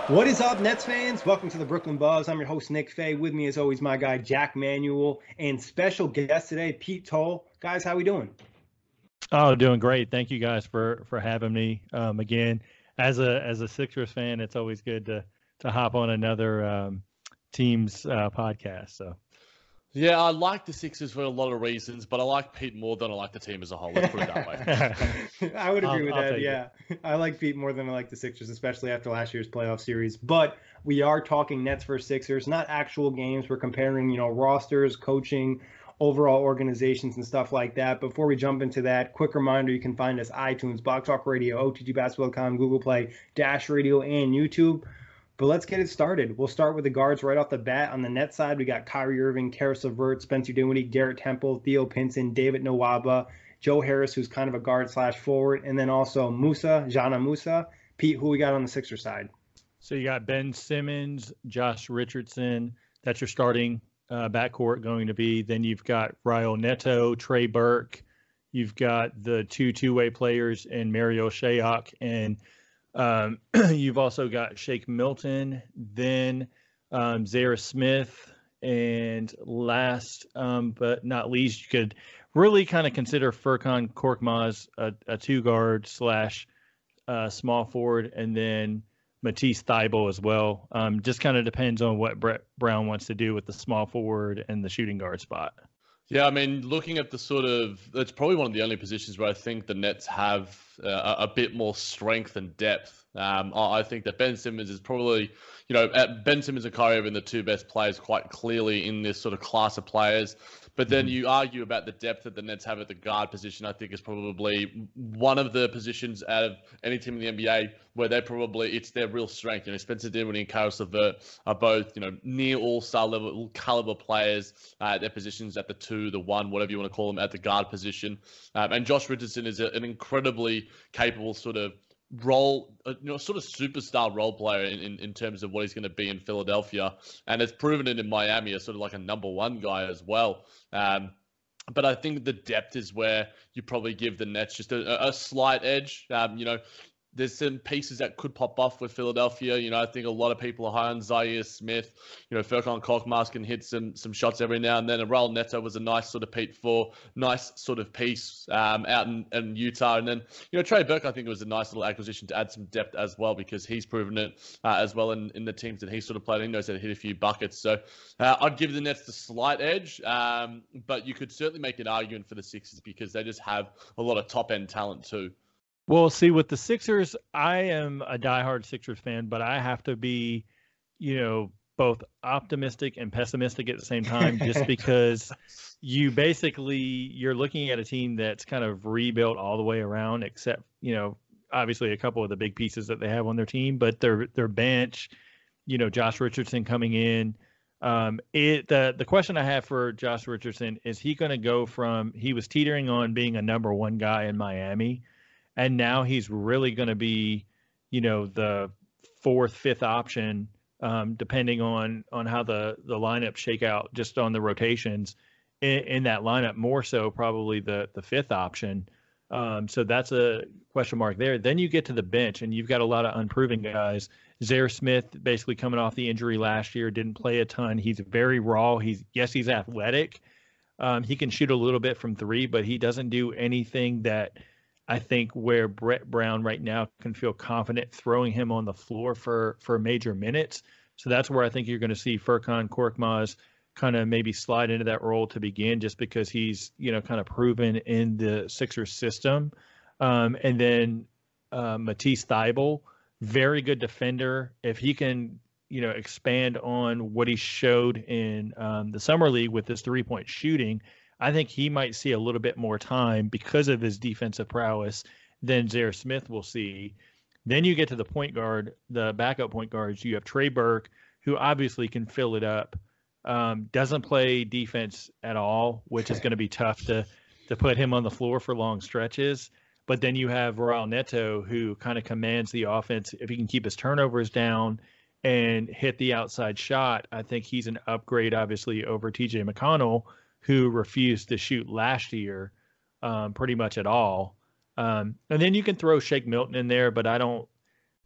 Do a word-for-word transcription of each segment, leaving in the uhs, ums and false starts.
What is up, Nets fans? Welcome to the Brooklyn Buzz. I'm your host, Nick Fay. With me, as always, my guy, Jack Manuel, and special guest today, Pete Toll. Guys, how we doing? Oh, doing great. Thank you guys for for having me um, again. As a as a Sixers fan, it's always good to to hop on another um, team's uh, podcast. So Yeah, I like the Sixers for a lot of reasons, but I like Pete more than I like the team as a whole. Let's put it that way. I would agree I'll, with I'll that. take Yeah, I like Pete more than I like the Sixers, especially after last year's playoff series. But we are talking Nets versus Sixers, not actual games. We're comparing, you know, rosters, coaching, overall organizations, and stuff like that. Before we jump into that, quick reminder: you can find us iTunes, Blog Talk Radio, O T G Basketball dot com, Google Play, Dash Radio, and YouTube. But let's get it started. We'll start with the guards right off the bat. On the net side, we got Kyrie Irving, Karis LeVert, Spencer Dinwiddie, Garrett Temple, Theo Pinson, David Nwaba, Joe Harris, who's kind of a guard slash forward, and then also Musa, Jana Musa. Pete, who we got on the Sixers side? so you got Ben Simmons, Josh Richardson. That's your starting uh, backcourt going to be. Then you've got Raul Neto, Trey Burke. You've got the two two-way players in Mario Shayok and Um, you've also got Shake Milton, then um, Zaire Smith, and last um, but not least, you could really kind of consider Furkan Korkmaz a, a two guard slash uh, small forward, and then Matisse Thybulle as well. Um, just kind of depends on what Brett Brown wants to do with the small forward and the shooting guard spot. Yeah, I mean, looking at the sort of, it's probably one of the only positions where I think the Nets have uh, a bit more strength and depth. Um, I I think that Ben Simmons is probably, you know, at Ben Simmons and Kyrie Irving, the two best players quite clearly in this sort of class of players. But then you argue about the depth that the Nets have at the guard position. I think is probably one of the positions out of any team in the N B A where they probably, it's their real strength. You know, Spencer Dinwiddie and Karis LeVert are both, you know, near all-star level caliber players uh, at their positions at the two, the one, whatever you want to call them, at the guard position. Um, and Josh Richardson is a, an incredibly capable sort of role, uh, you know, sort of superstar role player in, in, in terms of what he's going to be in Philadelphia. And has proven it in Miami as sort of like a number one guy as well. Um, but I think the depth is where you probably give the Nets just a, a slight edge. Um, you know, there's some pieces that could pop off with Philadelphia. You know, I think a lot of people are high on Zaire Smith. You know, Furkan Korkmaz can hit some some shots every now and then. And Raul Neto was a nice sort of Pete for nice sort of piece um, out in, in Utah. And then, you know, Trey Burke, I think it was a nice little acquisition to add some depth as well because he's proven it uh, as well in, in the teams that he sort of played. He knows how to hit a few buckets. So uh, I'd give the Nets the slight edge. Um, but you could certainly make an argument for the Sixers because they just have a lot of top-end talent too. Well, see, with the Sixers, I am a diehard Sixers fan, but I have to be, you know, both optimistic and pessimistic at the same time, just because you basically you're looking at a team that's kind of rebuilt all the way around, except, you know, obviously a couple of the big pieces that they have on their team, but their their bench, you know, Josh Richardson coming in. Um, it the the question I have for Josh Richardson is he going to go from he was teetering on being a number one guy in Miami. And now he's really going to be, you know, the fourth, fifth option, um, depending on on how the, the lineup shake out just on the rotations in, in that lineup, more so probably the, the fifth option. Um, so that's a question mark there. Then you get to the bench, and you've got a lot of unproven guys. Zaire Smith basically coming off the injury last year, didn't play a ton. He's very raw. He's yes, he's athletic. Um, he can shoot a little bit from three, but he doesn't do anything that – I think where Brett Brown right now can feel confident throwing him on the floor for, for major minutes. So that's where I think you're going to see Furkan Korkmaz kind of maybe slide into that role to begin, just because he's, you know, kind of proven in the Sixers system. Um, and then uh, Matisse Thybulle, very good defender. If he can, you know, expand on what he showed in um, the summer league with his three-point shooting, I think he might see a little bit more time because of his defensive prowess than Zaire Smith will see. Then you get to the point guard, the backup point guards. You have Trey Burke, who obviously can fill it up, um, doesn't play defense at all, which is going to be tough to to put him on the floor for long stretches. But then you have Raul Neto, who kind of commands the offense. If he can keep his turnovers down and hit the outside shot, I think he's an upgrade, obviously, over T J McConnell, who refused to shoot last year um, pretty much at all. Um, and then you can throw Shake Milton in there, but I don't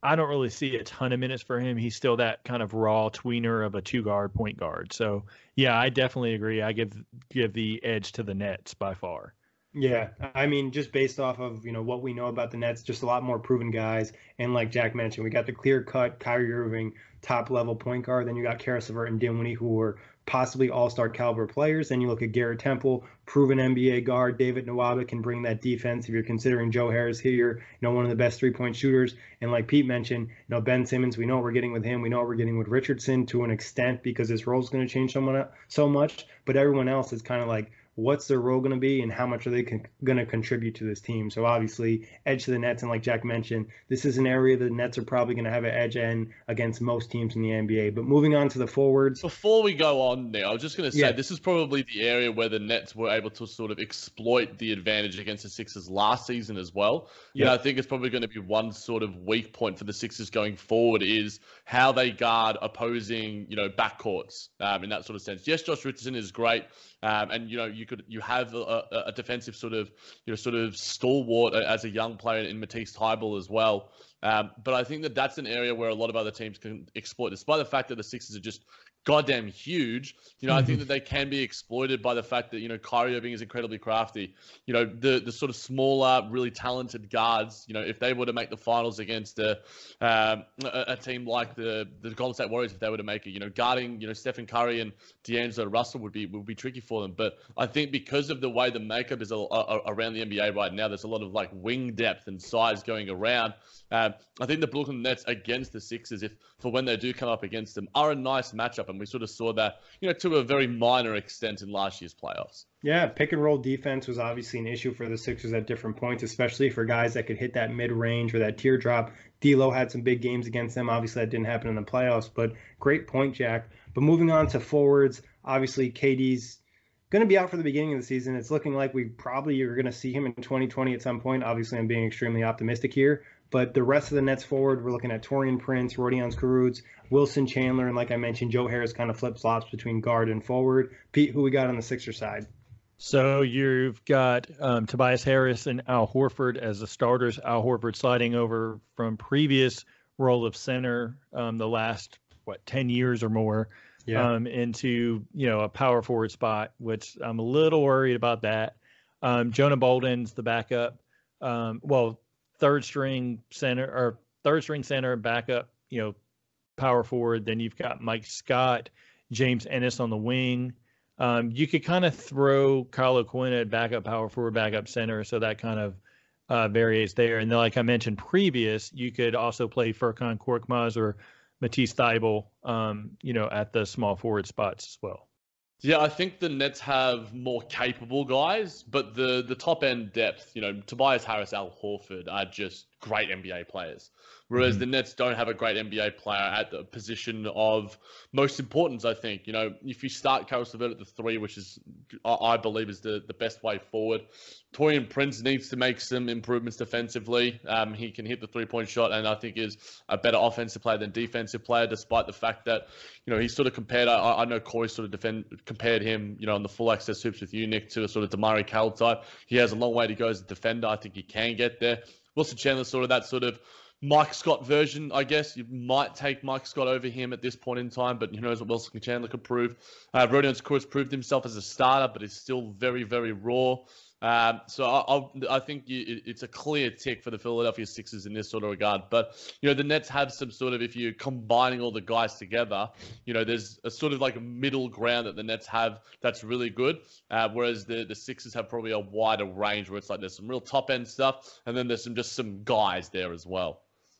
I don't really see a ton of minutes for him. He's still that kind of raw tweener of a two guard point guard. So yeah, I definitely agree. I give give the edge to the Nets by far. Yeah, I mean, just based off of, you know, what we know about the Nets, just a lot more proven guys. And like Jack mentioned, we got the clear-cut Kyrie Irving top-level point guard. Then you got Karis LeVert and Dinwiddie, who were possibly all-star caliber players. Then you look at Garrett Temple, proven N B A guard. David Nwaba can bring that defense. If you're considering Joe Harris here, you know, one of the best three-point shooters. And like Pete mentioned, you know, Ben Simmons, we know what we're getting with him. We know what we're getting with Richardson to an extent because his role is going to change so, so much. But everyone else is kind of like, what's their role going to be and how much are they con- going to contribute to this team. So obviously, edge to the Nets. And like Jack mentioned, this is an area the Nets are probably going to have an edge in against most teams in the N B A. But moving on to the forwards. Before we go on there, I was just going to say, yeah. this is probably the area where the Nets were able to sort of exploit the advantage against the Sixers last season as well. Yeah, I think it's probably going to be one sort of weak point for the Sixers going forward is how they guard opposing, you know, backcourts um, in that sort of sense. Yes, Josh Richardson is great. Um, and, you know, you could you have a, a defensive sort of, you know, sort of stalwart as a young player in Matisse Thybulle as well. Um, but I think that that's an area where a lot of other teams can exploit, despite the fact that the Sixers are just goddamn huge. You know, mm-hmm. I think that they can be exploited by the fact that, you know, Kyrie Irving is incredibly crafty. You know, the the sort of smaller, really talented guards, you know, if they were to make the finals against a um, a, a team like the the Golden State Warriors, if they were to make it, you know, guarding, you know, Stephen Curry and D'Angelo Russell would be would be tricky for them. But I think because of the way the makeup is a, a, around the N B A right now, there's a lot of like wing depth and size going around. Um, I think the Brooklyn Nets against the Sixers, if for when they do come up against them, are a nice matchup, and we sort of saw that, you know, to a very minor extent in last year's playoffs. Yeah, pick and roll defense was obviously an issue for the Sixers at different points, especially for guys that could hit that mid range or that teardrop. D'Lo had some big games against them. Obviously, that didn't happen in the playoffs, but great point, Jack. But moving on to forwards, obviously K D's going to be out for the beginning of the season. It's looking like we probably are going to see him in twenty twenty at some point. Obviously, I'm being extremely optimistic here. But the rest of the Nets forward, we're looking at Taurean Prince, Rodions Kurucs, Wilson Chandler, and like I mentioned, Joe Harris kind of flip-flops between guard and forward. Pete, who we got on the Sixers side? So you've got um, Tobias Harris and Al Horford as the starters. Al Horford sliding over from previous role of center um, the last, what, ten years or more yeah. um, into, you know, a power forward spot, which I'm a little worried about that. Um, Jonah Bolden's the backup. Um, well, third string center or third string center backup, you know, power forward. Then you've got Mike Scott, James Ennis on the wing. Um, you could kind of throw Kyle O'Quinn at backup power forward, backup center. So that kind of uh, varies there. And then, like I mentioned previous, you could also play Furkan Korkmaz or Matisse Thybulle, um, you know, at the small forward spots as well. Yeah, I think the Nets have more capable guys, but the the top end depth, you know, Tobias Harris, Al Horford are just great N B A players. Whereas mm-hmm. the Nets don't have a great N B A player at the position of most importance, I think. You know, if you start Karis LeVert at the three, which is, I believe, is the, the best way forward. Taurean Prince needs to make some improvements defensively. Um, he can hit the three-point shot and I think is a better offensive player than defensive player, despite the fact that, you know, he's sort of compared, I, I know Corey sort of defend, compared him, you know, on the full access hoops with you, Nick, to a sort of DeMarie Carroll type. He has a long way to go as a defender. I think he can get there. Wilson Chandler sort of that sort of Mike Scott version, I guess. You might take Mike Scott over him at this point in time, but who knows what Wilson Chandler could prove. Uh, Rodions Kurucs proved himself as a starter, but is still very, very raw. Um, so I, I, I think you, it's a clear tick for the Philadelphia Sixers in this sort of regard. But, you know, the Nets have some sort of, if you're combining all the guys together, you know, there's a sort of like a middle ground that the Nets have that's really good. Uh, whereas the, the Sixers have probably a wider range where it's like there's some real top end stuff. And then there's some just some guys there as well.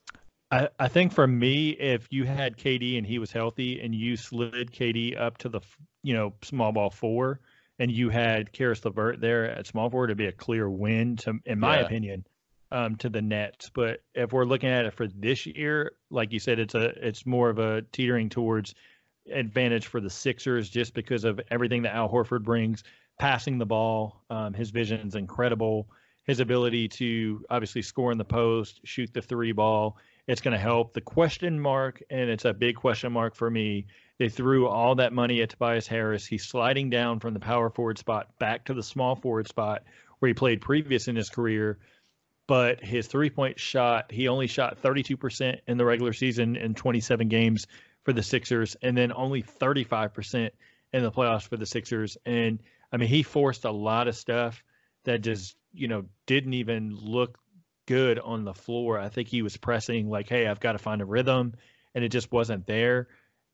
I, I think for me, if you had K D and he was healthy and you slid K D up to the, you know, small ball four, and you had Karis LeVert there at small forward, it'd be a clear win, to, in my yeah. opinion, um, to the Nets. But if we're looking at it for this year, like you said, it's a it's more of a teetering towards advantage for the Sixers just because of everything that Al Horford brings, passing the ball. Um, his vision's incredible. His ability to obviously score in the post, shoot the three ball, it's going to help. The question mark, and it's a big question mark for me, they threw all that money at Tobias Harris. He's sliding down from the power forward spot back to the small forward spot where he played previous in his career. but his three-point shot, he only shot thirty-two percent in the regular season in twenty-seven games for the Sixers, and then only thirty-five percent in the playoffs for the Sixers. And I mean, he forced a lot of stuff that just, you know, didn't even look good on the floor. I think he was pressing like, hey, I've got to find a rhythm, and it just wasn't there.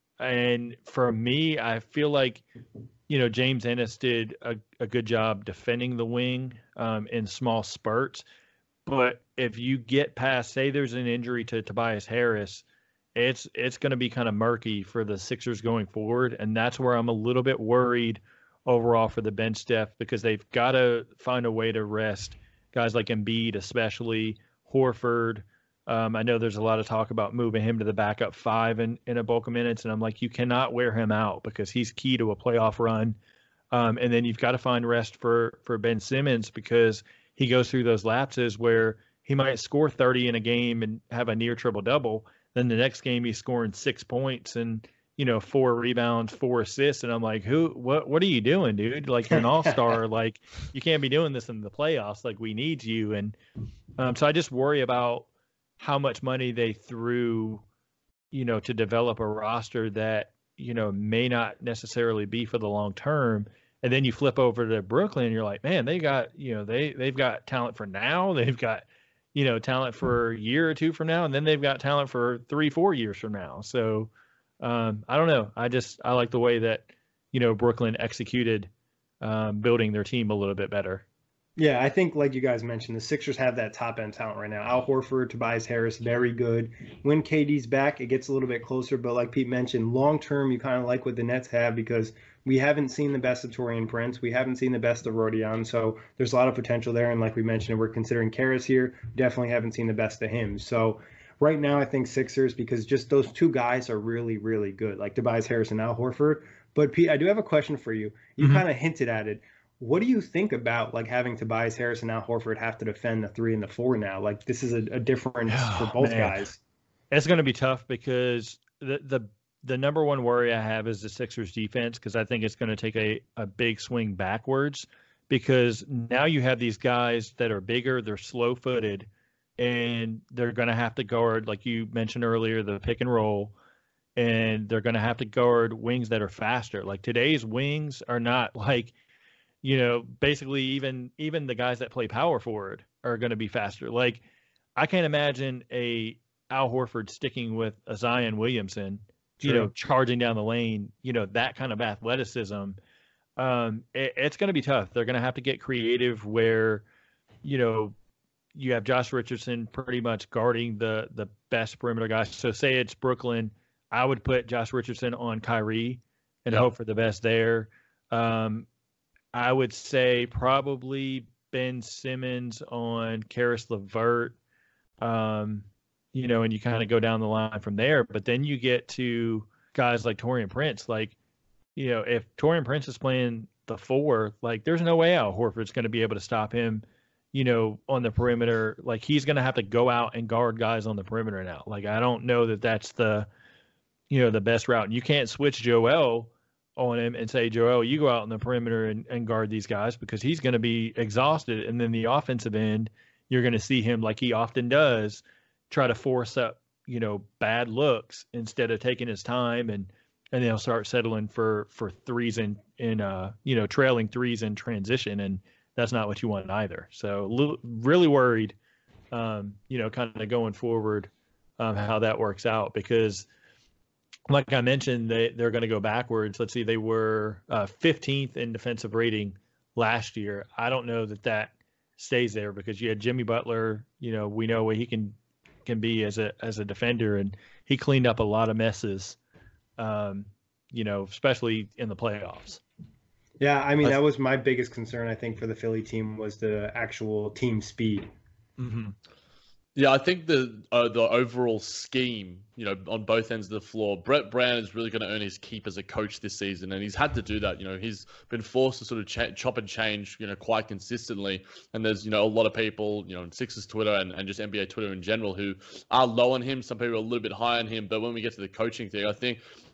And for me, I feel like, you know, James Ennis did a, a good job defending the wing um, in small spurts. But if you get past, say there's an injury to Tobias Harris, it's it's going to be kind of murky for the Sixers going forward. And that's where I'm a little bit worried overall for the bench depth, because they've got to find a way to rest guys like Embiid, especially Horford. Um, I know there's a lot of talk about moving him to the backup five in, in a bulk of minutes. And I'm like, you cannot wear him out because he's key to a playoff run. Um, and then you've got to find rest for, for Ben Simmons, because he goes through those lapses where he might score thirty in a game and have a near triple double. Then the next game he's scoring six points and, you know, four rebounds, four assists. And I'm like, who, what, what are you doing, dude? Like, you're an all-star. Like, you can't be doing this in the playoffs. Like, we need you. And um, so I just worry about how much money they threw, you know, to develop a roster that, you know, may not necessarily be for the long term. And then you flip over to Brooklyn and you're like, man, they got, you know, they, they've got talent for now. They've got, you know, talent for a year or two from now. And then they've got talent for three, four years from now. So um, I don't know. I just, I like the way that, you know, Brooklyn executed um, building their team a little bit better. Yeah, I think, like you guys mentioned, the Sixers have that top-end talent right now. Al Horford, Tobias Harris, very good. When K D's back, it gets a little bit closer. But like Pete mentioned, long-term, you kind of like what the Nets have, because we haven't seen the best of Taurean Prince. We haven't seen the best of Rodion. So there's a lot of potential there. And like we mentioned, we're considering Karras here. Definitely haven't seen the best of him. So right now, I think Sixers, because just those two guys are really, really good, like Tobias Harris and Al Horford. But Pete, I do have a question for you. You mm-hmm. kind of hinted at it. What do you think about like having Tobias Harris and Al Horford have to defend the three and the four now? Like, this is a, a difference oh, for both man. guys. It's going to be tough, because the, the the number one worry I have is the Sixers defense, because I think it's going to take a, a big swing backwards, because now you have these guys that are bigger, they're slow footed, and they're going to have to guard, like you mentioned earlier, the pick and roll, and they're going to have to guard wings that are faster. Like, today's wings are not like, you know, basically even even the guys that play power forward are going to be faster. Like, I can't imagine a Al Horford sticking with a Zion Williamson, True. you know, charging down the lane, you know, that kind of athleticism. Um, it, it's going to be tough. They're going to have to get creative where, you know, you have Josh Richardson pretty much guarding the the best perimeter guys. So say it's Brooklyn, I would put Josh Richardson on Kyrie and yep. hope for the best there. Um, I would say probably Ben Simmons on Karis LeVert, um, you know, and you kind of go down the line from there. But then you get to guys like Taurean Prince. Like, you know, if Taurean Prince is playing the four, like, there's no way Al Horford's going to be able to stop him, you know, on the perimeter. Like, he's going to have to go out and guard guys on the perimeter now. Like, I don't know that that's the, you know, the best route. And you can't switch Joel on him and say, Joel, you go out on the perimeter and, and guard these guys, because he's going to be exhausted. And then the offensive end, you're going to see him, like he often does, try to force up, you know, bad looks instead of taking his time, and and they'll start settling for for threes and in uh you know, trailing threes in transition, and that's not what you want either. So little, really worried, um, you know, kind of going forward, um, how that works out, because like I mentioned, they, they're going to go backwards. Let's see, they were uh, fifteenth in defensive rating last year. I don't know that that stays there, because you had Jimmy Butler, you know, we know what he can can be as a as a defender, and he cleaned up a lot of messes, um, you know, especially in the playoffs. Yeah, I mean, that was my biggest concern, I think, for the Philly team, was the actual team speed. Mm-hmm. Yeah, I think the uh, the overall scheme, you know, on both ends of the floor, Brett Brown is really going to earn his keep as a coach this season, and he's had to do that. You know, he's been forced to sort of ch- chop and change, you know, quite consistently. And there's, you know, a lot of people, you know, on Sixers Twitter and, and just N B A Twitter in general, who are low on him. Some people are a little bit high on him. But when we get to the coaching thing, I think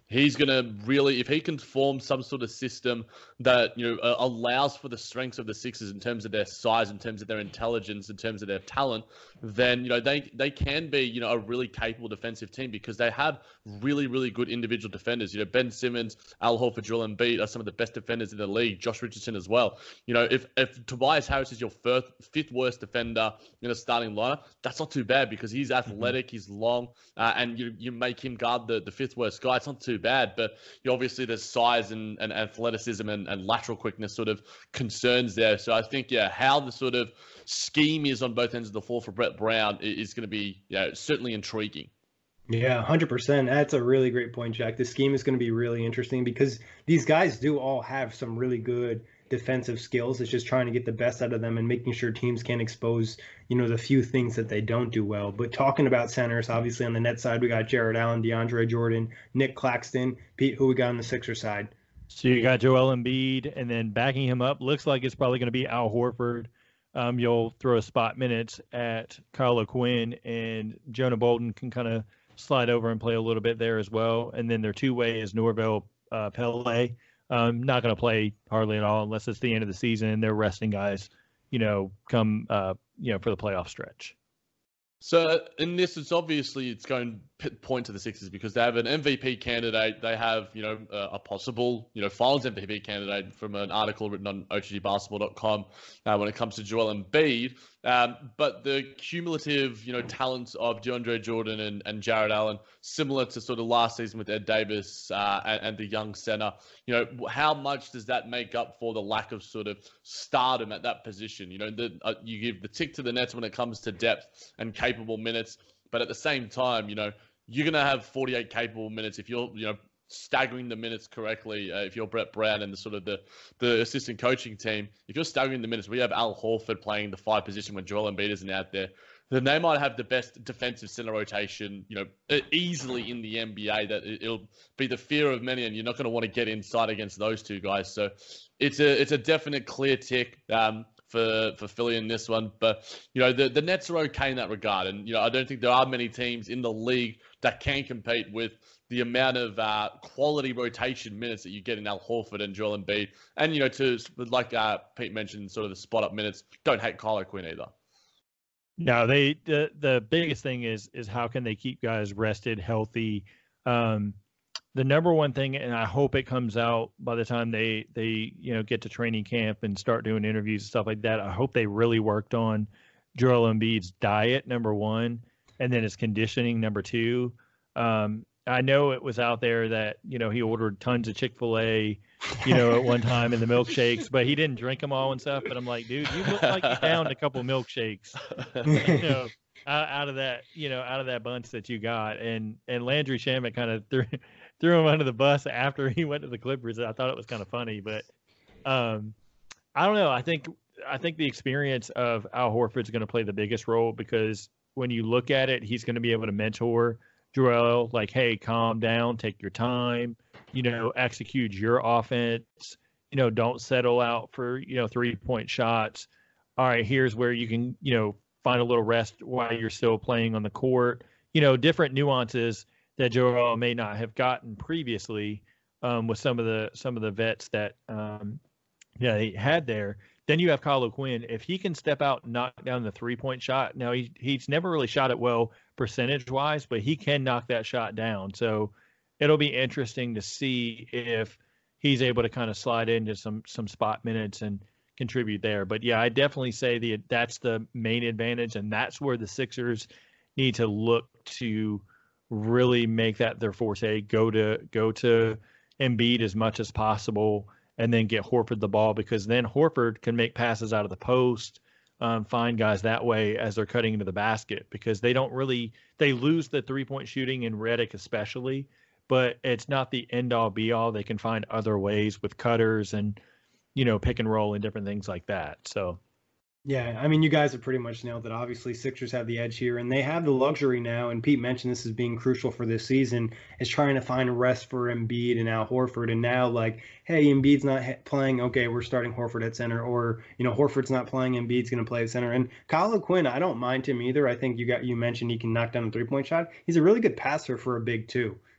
he's going to really, if he can form some sort of system that, you know, uh, allows for the strengths of the Sixers in terms of their size, in terms of their intelligence, in terms of their talent, then, you know, they, they can be, you know, a really capable defensive team because they have really, really good individual defenders. You know, Ben Simmons, Al Horford, Joel Embiid are some of the best defenders in the league. Josh Richardson as well. You know, if, if Tobias Harris is your first, fifth worst defender in a starting lineup, that's not too bad because he's athletic, mm-hmm. he's long, uh, and you you make him guard the, the fifth worst guy. It's not too bad, but you know, obviously there's size and, and athleticism and, and lateral quickness sort of concerns there. So I think, yeah, how the sort of scheme is on both ends of the floor for Brett Brown is going to be, you know, certainly intriguing. Yeah, one hundred percent. That's a really great point, Jack. The scheme is going to be really interesting because these guys do all have some really good defensive skills. It's just trying to get the best out of them and making sure teams can expose, you know, the few things that they don't do well. But talking about centers, obviously on the net side, we got Jared Allen, DeAndre Jordan, Nick Claxton. Pete, who we got on the Sixer side? So you got Joel Embiid, and then backing him up, looks like it's probably going to be Al Horford. Um, you'll throw a spot minutes at Kyle O'Quinn, and Jonah Bolden can kind of slide over and play a little bit there as well. And then their two-way is Norvell uh, Pele. Um, not going to play hardly at all unless it's the end of the season and they're resting guys, you know, come, uh, you know, for the playoff stretch. So in this, it's obviously it's going to point to the Sixers because they have an M V P candidate. They have, you know, a, a possible, you know, Finals M V P candidate from an article written on O T G basketball dot com uh, when it comes to Joel Embiid. Um, but the cumulative, you know, talents of DeAndre Jordan and, and Jared Allen, similar to sort of last season with Ed Davis uh, and, and the young center, you know, how much does that make up for the lack of sort of stardom at that position? You know, the, uh, you give the tick to the Nets when it comes to depth and capable minutes, but at the same time, you know, you're going to have forty-eight capable minutes if you're, you know, staggering the minutes correctly. Uh, if you're Brett Brown and the sort of the, the assistant coaching team, if you're staggering the minutes, we have Al Horford playing the five position when Joel Embiid isn't out there, then they might have the best defensive center rotation, you know, easily in the N B A. That it'll be the fear of many, and you're not going to want to get inside against those two guys. So it's a it's a definite clear tick um, for for Philly in this one. But you know, the the Nets are okay in that regard, and you know, I don't think there are many teams in the league that can compete with the amount of uh, quality rotation minutes that you get in Al Horford and Joel Embiid. And, you know, to like uh, Pete mentioned, sort of the spot-up minutes, don't hate Kyle O'Quinn either. No, they the, the biggest thing is is how can they keep guys rested, healthy. Um, the number one thing, and I hope it comes out by the time they, they you know, get to training camp and start doing interviews and stuff like that, I hope they really worked on Joel Embiid's diet, number one, and then his conditioning, number two. Um, I know it was out there that, you know, he ordered tons of Chick-fil-A, you know, at one time in the milkshakes, but he didn't drink them all and stuff. But I'm like, dude, you look like you downed a couple milkshakes, you know, out, out of that, you know, out of that bunch that you got. And and Landry Shamet kind of threw, threw him under the bus after he went to the Clippers. I thought it was kind of funny, but um, I don't know. I think I think the experience of Al Horford is going to play the biggest role because when you look at it, he's going to be able to mentor Joel, like, hey, calm down, take your time, you know, execute your offense, you know, don't settle out for, you know, three-point shots. All right, here's where you can, you know, find a little rest while you're still playing on the court. You know, different nuances that Joel may not have gotten previously um, with some of the some of the vets that, um, yeah, he had there. Then you have Kyle O'Quinn. If he can step out and knock down the three-point shot, now he, he's never really shot it well percentage-wise, but he can knock that shot down. So it'll be interesting to see if he's able to kind of slide into some some spot minutes and contribute there. But, yeah, I definitely say the that's the main advantage, and that's where the Sixers need to look to really make that their forte, go to, go to Embiid as much as possible, and then get Horford the ball, because then Horford can make passes out of the post, um, find guys that way as they're cutting into the basket, because they don't really – they lose the three-point shooting in Redick especially, but it's not the end-all, be-all. They can find other ways with cutters and, you know, pick and roll and different things like that. So – yeah, I mean, you guys have pretty much nailed it. Obviously, Sixers have the edge here, and they have the luxury now, and Pete mentioned this as being crucial for this season, is trying to find rest for Embiid and Al Horford. And now, like, hey, Embiid's not playing, okay, we're starting Horford at center, or, you know, Horford's not playing, Embiid's going to play at center. And Kyle O'Quinn, I don't mind him either. I think you got you mentioned he can knock down a three-point shot. He's a really good passer for a big two.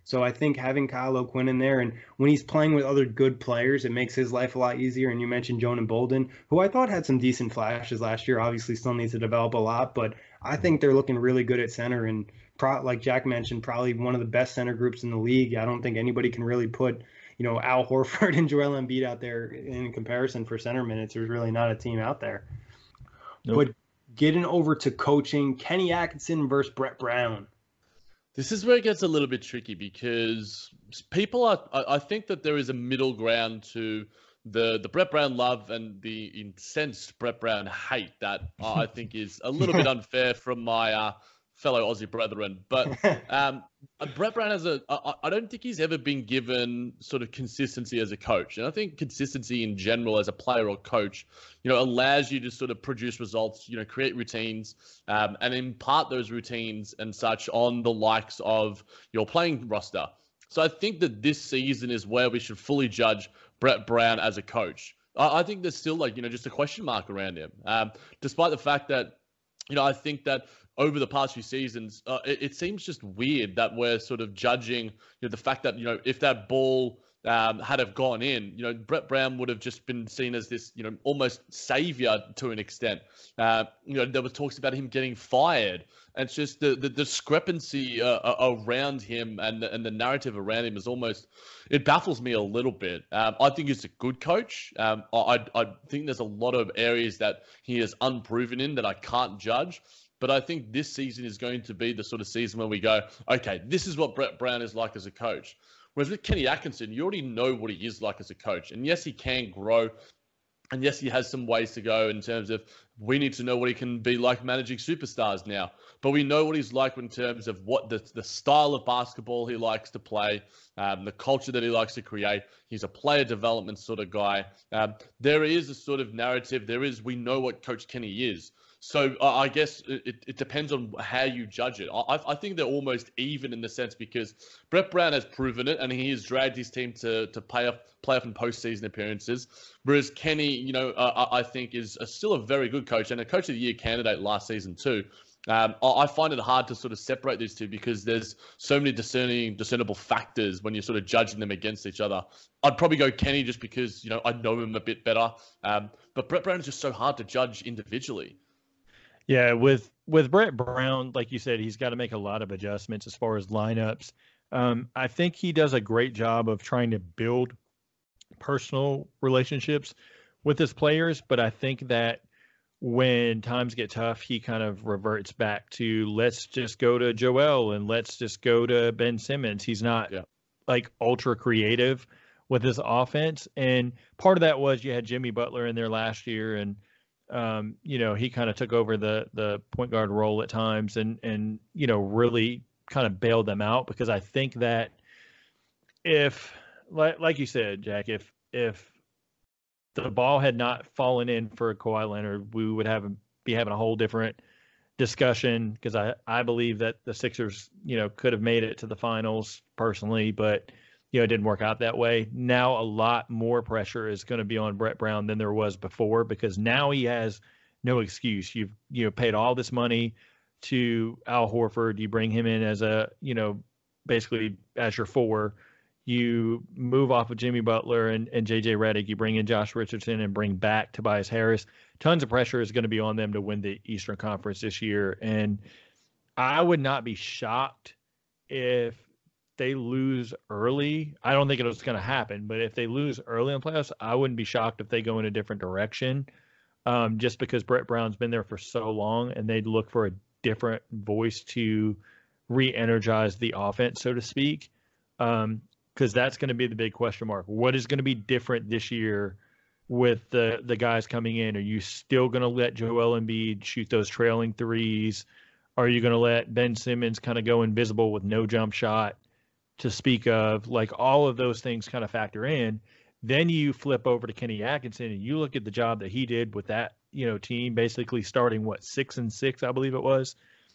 So I think having Kyle O'Quinn in there, and when he's playing with other good players, it makes his life a lot easier. And you mentioned Jonan Bolden, who I thought had some decent flashes last year. Obviously, still needs to develop a lot, but I think they're looking really good at center. And pro- like Jack mentioned, probably one of the best center groups in the league. I don't think anybody can really put, you know, Al Horford and Joel Embiid out there in comparison for center minutes. There's really not a team out there. Nope. But getting over to coaching, Kenny Atkinson versus Brett Brown. This is where it gets a little bit tricky because people are, I think that there is a middle ground to the, the Brett Brown love and the incensed Brett Brown hate that I think is a little bit unfair from my uh, fellow Aussie brethren. But um, Brett Brown has a, I, I don't think he's ever been given sort of consistency as a coach. And I think consistency in general as a player or coach, you know, allows you to sort of produce results, you know, create routines um, and impart those routines and such on the likes of your playing roster. So I think that this season is where we should fully judge Brett Brown as a coach. I, I think there's still like, you know, just a question mark around him, um, despite the fact that, you know, I think that over the past few seasons, uh, it, it seems just weird that we're sort of judging, you know, the fact that, you know, if that ball um, had have gone in, you know, Brett Brown would have just been seen as this, you know, almost savior to an extent. Uh, you know, there was talks about him getting fired. And it's just the, the discrepancy uh, around him and the, and the narrative around him is almost, it baffles me a little bit. Um, I think he's a good coach. Um, I, I think there's a lot of areas that he is unproven in that I can't judge. But I think this season is going to be the sort of season where we go, okay, this is what Brett Brown is like as a coach. Whereas with Kenny Atkinson, you already know what he is like as a coach. And yes, he can grow. And yes, he has some ways to go in terms of we need to know what he can be like managing superstars now. But we know what he's like in terms of what the, the style of basketball he likes to play, um, the culture that he likes to create. He's a player development sort of guy. Um, there is a sort of narrative. There is, we know what Coach Kenny is. So uh, I guess it, it depends on how you judge it. I, I think they're almost even in the sense because Brett Brown has proven it and he has dragged his team to to play off, playoff and postseason appearances. Whereas Kenny, you know, uh, I think is a, still a very good coach and a coach of the year candidate last season too. Um, I find it hard to sort of separate these two because there's so many discerning, discernible factors when you're sort of judging them against each other. I'd probably go Kenny just because, you know, I know him a bit better. Um, but Brett Brown is just so hard to judge individually. Yeah, with with Brett Brown, like you said, he's got to make a lot of adjustments as far as lineups. Um, I think he does a great job of trying to build personal relationships with his players, but I think that when times get tough, he kind of reverts back to let's just go to Joel and let's just go to Ben Simmons. He's not yeah. like ultra creative with his offense. And part of that was you had Jimmy Butler in there last year and Um, you know, he kind of took over the the point guard role at times and, and, you know, really kind of bailed them out because I think that if, like, like you said, Jack, if, if the ball had not fallen in for Kawhi Leonard, we would have be having a whole different discussion because I, I believe that the Sixers, you know, could have made it to the finals personally, but you know, it didn't work out that way. Now a lot more pressure is going to be on Brett Brown than there was before because now he has no excuse. You've, you know, paid all this money to Al Horford. You bring him in as a, you know, basically as your four. You move off of Jimmy Butler and, and J J Redick. You bring in Josh Richardson and bring back Tobias Harris. Tons of pressure is going to be on them to win the Eastern Conference this year. And I would not be shocked if they lose early. I don't think it was going to happen, but if they lose early in playoffs, I wouldn't be shocked if they go in a different direction um, just because Brett Brown's been there for so long and they'd look for a different voice to re-energize the offense, so to speak, because um, that's going to be the big question mark. What is going to be different this year with the, the guys coming in? Are you still going to let Joel Embiid shoot those trailing threes? Are you going to let Ben Simmons kind of go invisible with no jump shot to speak of? Like all of those things kind of factor in. Then you flip over to Kenny Atkinson and you look at the job that he did with that, you know, team basically starting what six and six, I believe it was,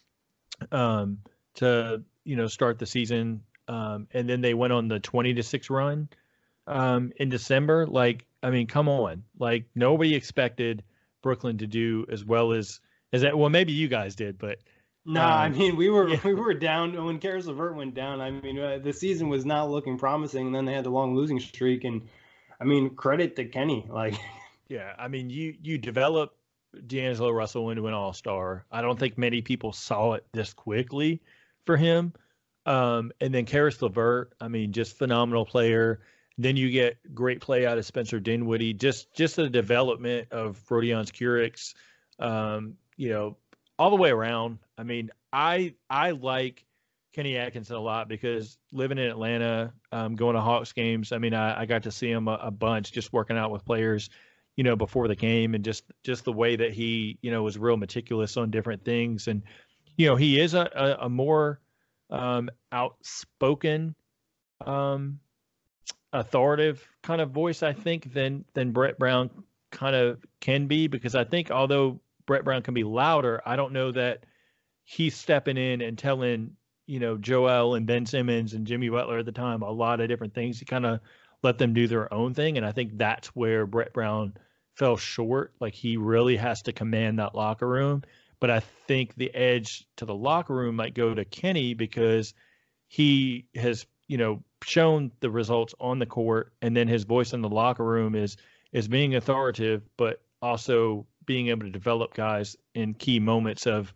um, to, you know, start the season. Um, and then they went on the twenty to six run um, in December. Like, I mean, come on, like nobody expected Brooklyn to do as well as, as that. Well, maybe you guys did, but No, I Um, mean we were yeah, we were down when Karis LeVert went down. I mean uh, the season was not looking promising, and then they had the long losing streak. And I mean credit to Kenny, like yeah. I mean, you you develop D'Angelo Russell into an All Star. I don't think many people saw it this quickly for him. Um, and then Karis LeVert, I mean, just phenomenal player. Then you get great play out of Spencer Dinwiddie. Just just the development of Rodion Kurix, um, you know, all the way around. I mean, I I like Kenny Atkinson a lot because living in Atlanta, um, going to Hawks games. I mean, I, I got to see him a, a bunch, just working out with players, you know, before the game, and just just the way that he, you know, was real meticulous on different things. And you know, he is a a, a more um, outspoken, um, authoritative kind of voice, I think, than than Brett Brown kind of can be. Because I think although Brett Brown can be louder, I don't know that he's stepping in and telling, you know, Joel and Ben Simmons and Jimmy Butler at the time a lot of different things. He kind of let them do their own thing, and I think that's where Brett Brown fell short. Like, he really has to command that locker room. But I think the edge to the locker room might go to Kenny because he has, you know, shown the results on the court, and then his voice in the locker room is is being authoritative, but also being able to develop guys in key moments of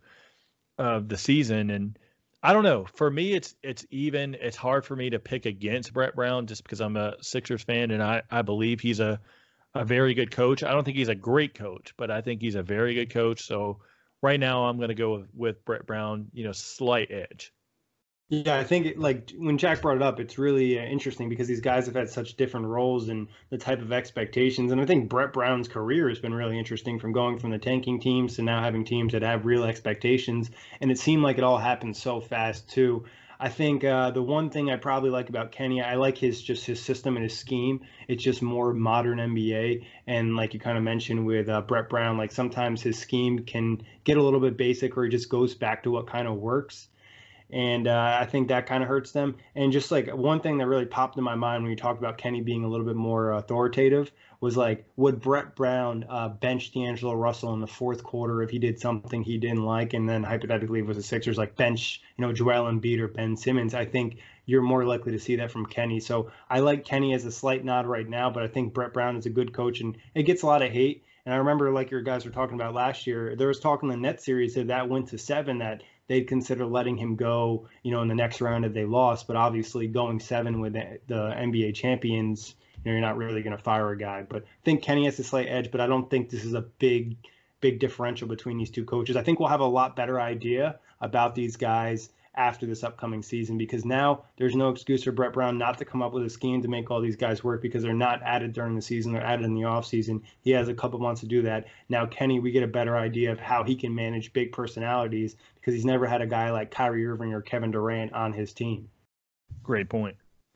of the season. And I don't know. For me, it's it's even. It's hard for me to pick against Brett Brown just because I'm a Sixers fan, and I, I believe he's a, a very good coach. I don't think he's a great coach, but I think he's a very good coach. So right now, I'm going to go with, with Brett Brown, you know, slight edge. Yeah, I think it, like when Jack brought it up, it's really uh, interesting because these guys have had such different roles and the type of expectations. And I think Brett Brown's career has been really interesting, from going from the tanking teams to now having teams that have real expectations. And it seemed like it all happened so fast too. I think uh, the one thing I probably like about Kenny, I like his just his system and his scheme. It's just more modern N B A. And like you kind of mentioned with uh, Brett Brown, like sometimes his scheme can get a little bit basic, or he just goes back to what kind of works. And uh, I think that kind of hurts them. And just like one thing that really popped in my mind when you talked about Kenny being a little bit more authoritative was like, would Brett Brown uh, bench D'Angelo Russell in the fourth quarter if he did something he didn't like? And then hypothetically, with the Sixers, like bench, you know, Joel Embiid or Ben Simmons. I think you're more likely to see that from Kenny. So I like Kenny as a slight nod right now, but I think Brett Brown is a good coach, and it gets a lot of hate. And I remember, like your guys were talking about last year, there was talk in the Net series that that went to seven, that they'd consider letting him go, you know, in the next round if they lost. But obviously, going seven with the, the N B A champions, you know, you're not really going to fire a guy. But I think Kenny has a slight edge, but I don't think this is a big, big differential between these two coaches. I think we'll have a lot better idea about these guys after this upcoming season, because now there's no excuse for Brett Brown not to come up with a scheme to make all these guys work, because they're not added during the season. They're added in the offseason. He has a couple months to do that. Now, Kenny, we get a better idea of how he can manage big personalities, because he's never had a guy like Kyrie Irving or Kevin Durant on his team. Great point.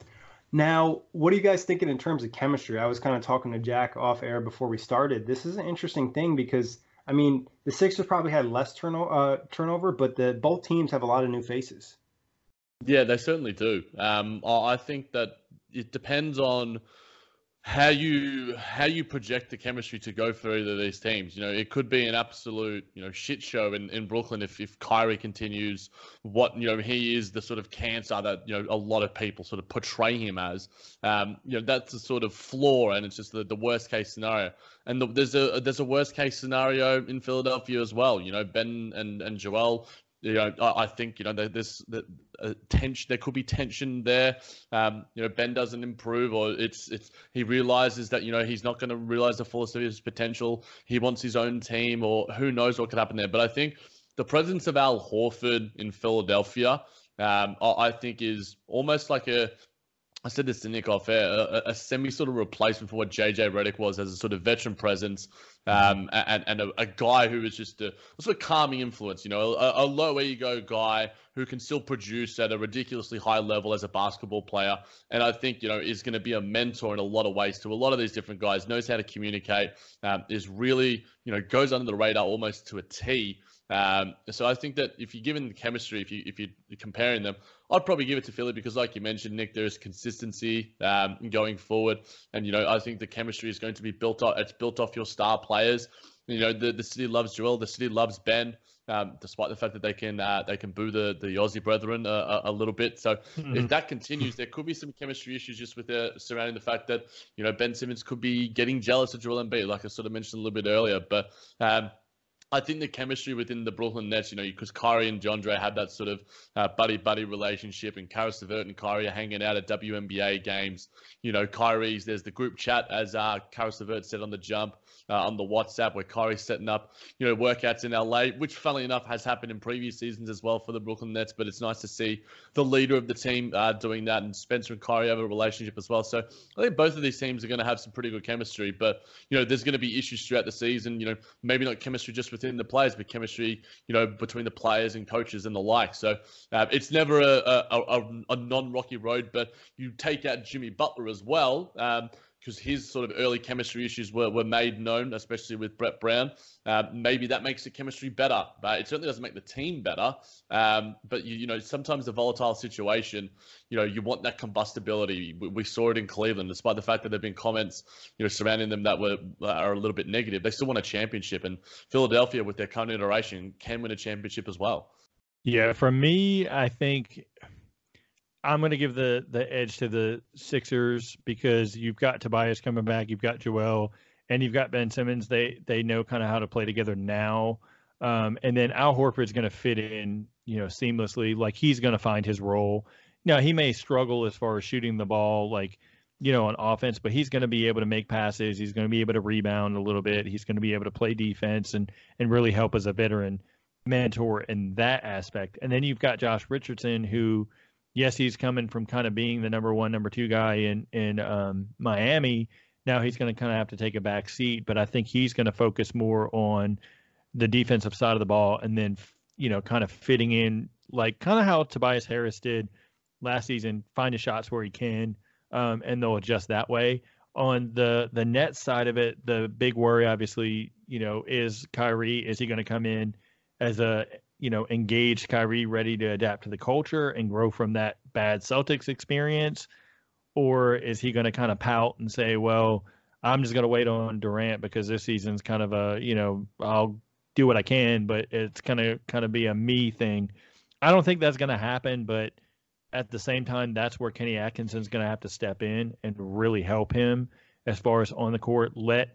Now, what are you guys thinking in terms of chemistry? I was kind of talking to Jack off air before we started. This is an interesting thing because, I mean, the Sixers probably had less turno- uh, turnover, but the both teams have a lot of new faces. Yeah, they certainly do. Um, I I think that it depends on how you how you project the chemistry to go for either of these teams. You know, it could be an absolute, you know, shit show in, in Brooklyn if, if Kyrie continues what, you know, he is the sort of cancer that, you know, a lot of people sort of portray him as. Um, you know, that's the sort of flaw, and it's just the, the worst case scenario. And the, there's a there's a worst case scenario in Philadelphia as well. You know, Ben and, and Joel, you know, I, I think, you know, there's the uh, tension. There could be tension there. Um, you know, Ben doesn't improve, or it's it's he realizes that, you know, he's not going to realize the fullest of his potential. He wants his own team, or who knows what could happen there. But I think the presence of Al Horford in Philadelphia, um, I, I think is almost like a I said this to Nick off air, a, a semi sort of replacement for what J J Redick was, as a sort of veteran presence, um, and, and a, a guy who is just a, a sort of calming influence, you know, a, a low ego guy who can still produce at a ridiculously high level as a basketball player. And I think, you know, is going to be a mentor in a lot of ways to a lot of these different guys, knows how to communicate, um, is really, you know, goes under the radar almost to a T. Um, so I think that if you're given the chemistry, if you if you're comparing them, I'd probably give it to Philly because, like you mentioned, Nick, there's consistency um, going forward, and you know I think the chemistry is going to be built off. It's built off your star players. You know, the the city loves Joel, the city loves Ben. um, despite the fact that they can uh, they can boo the the Aussie brethren a, a little bit. So mm-hmm. if that continues, there could be some chemistry issues just with the surrounding the fact that, you know, Ben Simmons could be getting jealous of Joel Embiid, like I sort of mentioned a little bit earlier. But um, I think the chemistry within the Brooklyn Nets, you know, because Kyrie and DeAndre have that sort of uh, buddy-buddy relationship, and Karis LeVert and Kyrie are hanging out at W N B A games. You know, Kyrie's, there's the group chat, as uh, Karis LeVert said on the jump, uh, on the WhatsApp, where Kyrie's setting up, you know, workouts in L A, which, funnily enough, has happened in previous seasons as well for the Brooklyn Nets. But it's nice to see the leader of the team uh, doing that, and Spencer and Kyrie have a relationship as well. So I think both of these teams are going to have some pretty good chemistry. But, you know, there's going to be issues throughout the season, you know, maybe not chemistry just within the players, but chemistry chemistry, you know, between the players and coaches and the like. So uh, it's never a, a, a, a non-rocky road, but you take out Jimmy Butler as well, um, because his sort of early chemistry issues were, were made known, especially with Brett Brown. Uh, maybe that makes the chemistry better, but it certainly doesn't make the team better. Um, but, you, you know, sometimes the volatile situation, you know, you want that combustibility. We, we saw it in Cleveland, despite the fact that there have been comments, you know, surrounding them that were are a little bit negative. They still won a championship, and Philadelphia, with their current iteration, can win a championship as well. Yeah, for me, I think I'm going to give the the edge to the Sixers, because you've got Tobias coming back, you've got Joel, and you've got Ben Simmons. They they know kind of how to play together now. Um, and then Al Horford's going to fit in, you know, seamlessly. Like, he's going to find his role. Now, he may struggle as far as shooting the ball, like, you know, on offense, but he's going to be able to make passes. He's going to be able to rebound a little bit. He's going to be able to play defense and and really help as a veteran mentor in that aspect. And then you've got Josh Richardson, who, yes, he's coming from kind of being the number one, number two guy in in um, Miami. Now he's going to kind of have to take a back seat, but I think he's going to focus more on the defensive side of the ball, and then, you know, kind of fitting in, like kind of how Tobias Harris did last season, find his shots where he can, um, and they'll adjust that way. On the the net side of it, the big worry, obviously, you know, is Kyrie. Is he going to come in as a, you know, engaged Kyrie, ready to adapt to the culture and grow from that bad Celtics experience? Or is he going to kind of pout and say, well, I'm just going to wait on Durant because this season's kind of a, you know, I'll do what I can, but it's going to kind of be a me thing. I don't think that's going to happen, but at the same time, that's where Kenny Atkinson's going to have to step in and really help him as far as on the court. Let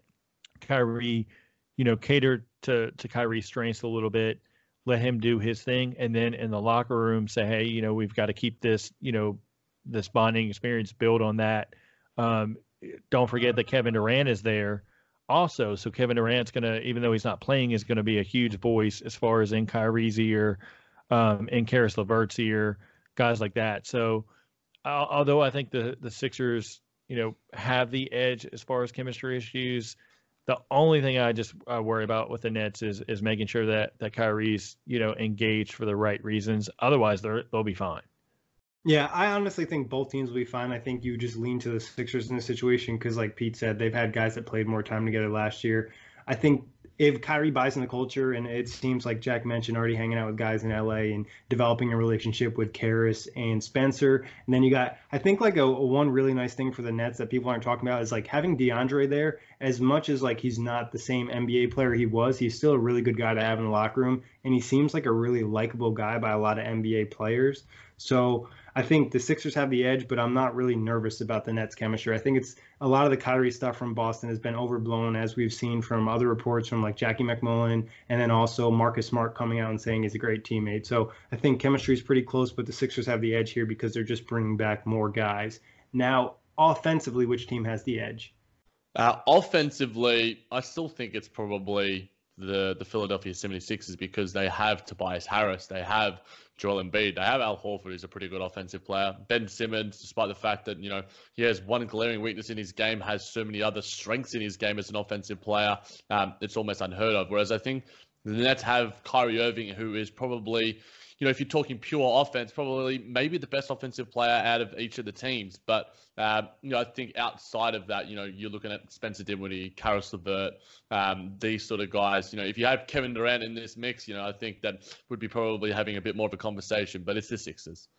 Kyrie, you know, cater to, to Kyrie's strengths a little bit. Let him do his thing. And then in the locker room, say, hey, you know, we've got to keep this, you know, this bonding experience, build on that. Um, don't forget that Kevin Durant is there also. So Kevin Durant's going to, even though he's not playing, is going to be a huge voice as far as in Kyrie's ear, um, in Karis LeVert's ear, guys like that. So uh, although I think the, the Sixers, you know, have the edge as far as chemistry issues, the only thing I just uh, worry about with the Nets is is making sure that that Kyrie's, you know, engaged for the right reasons. Otherwise, they're, they'll be fine. Yeah, I honestly think both teams will be fine. I think you just lean to the Sixers in this situation because, like Pete said, they've had guys that played more time together last year. I think if Kyrie buys in the culture, and it seems like Jack mentioned, already hanging out with guys in L A and developing a relationship with Karis and Spencer, and then you got, I think, like a, a one really nice thing for the Nets that people aren't talking about is like having DeAndre there. As much as like he's not the same N B A player he was, he's still a really good guy to have in the locker room, and he seems like a really likable guy by a lot of N B A players. So I think the Sixers have the edge, but I'm not really nervous about the Nets' chemistry. I think it's a lot of the Kyrie stuff from Boston has been overblown, as we've seen from other reports from like Jackie McMullen, and then also Marcus Smart coming out and saying he's a great teammate. So I think chemistry is pretty close, but the Sixers have the edge here because they're just bringing back more guys. Now, offensively, which team has the edge? Uh, offensively, I still think it's probably the, the Philadelphia seventy-sixers because they have Tobias Harris, they have Joel Embiid, they have Al Horford, who's a pretty good offensive player. Ben Simmons, despite the fact that, you know, he has one glaring weakness in his game, has so many other strengths in his game as an offensive player, um, it's almost unheard of. Whereas I think the Nets have Kyrie Irving, who is probably, you know, if you're talking pure offense, probably maybe the best offensive player out of each of the teams. But, um, you know, I think outside of that, you know, you're looking at Spencer Dinwiddie, Karis LeVert, um, these sort of guys. You know, if you have Kevin Durant in this mix, you know, I think that would be probably having a bit more of a conversation. But it's the Sixers.